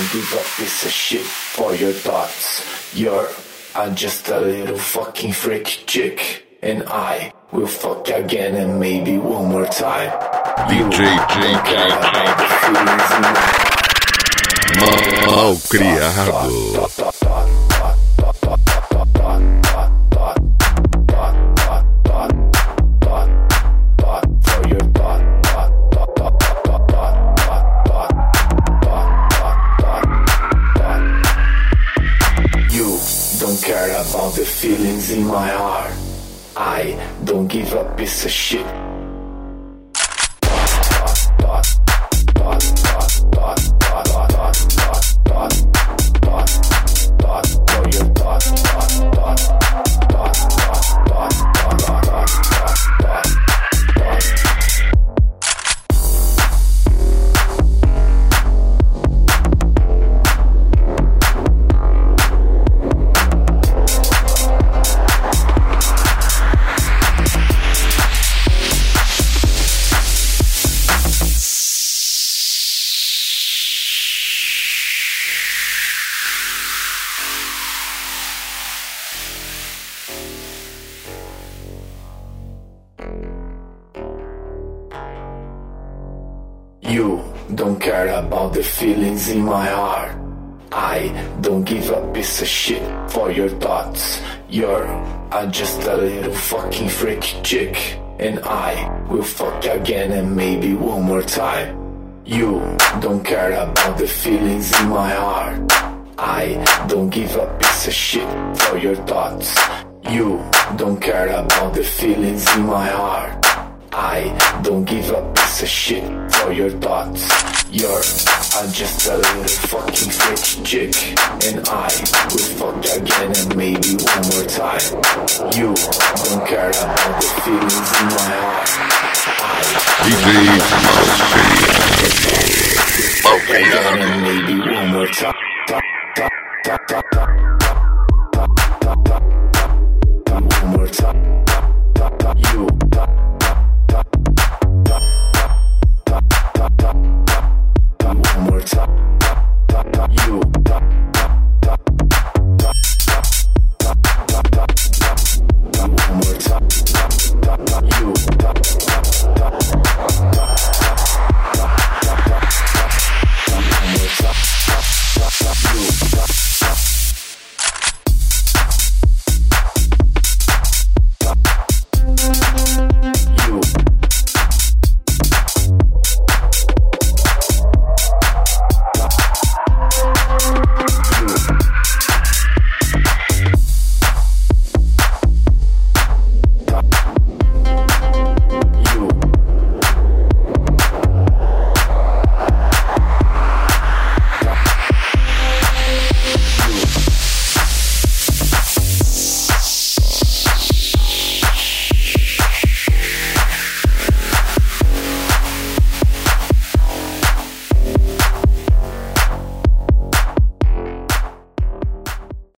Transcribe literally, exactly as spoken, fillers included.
give a piece of shit for your thoughts. You're uh, just a little fucking freak chick, and I will fuck again and maybe one more time. You D J don't care about the feelings in my heart. Mal criado. About the feelings in my heart, I don't give a piece of shit. You don't care about the feelings in my heart. I don't give a piece of shit for your thoughts. You're uh, just a little fucking freak chick, and I will fuck again and maybe one more time. You don't care about the feelings in my heart. I don't give a piece of shit for your thoughts. You don't care about the feelings in my heart. I don't give a piece of shit for your thoughts. You're uh, just a little fucking freak chick, and I will fuck again and maybe one more time. You don't care about the feelings in my heart. I D J Mal fuck again and maybe one more time.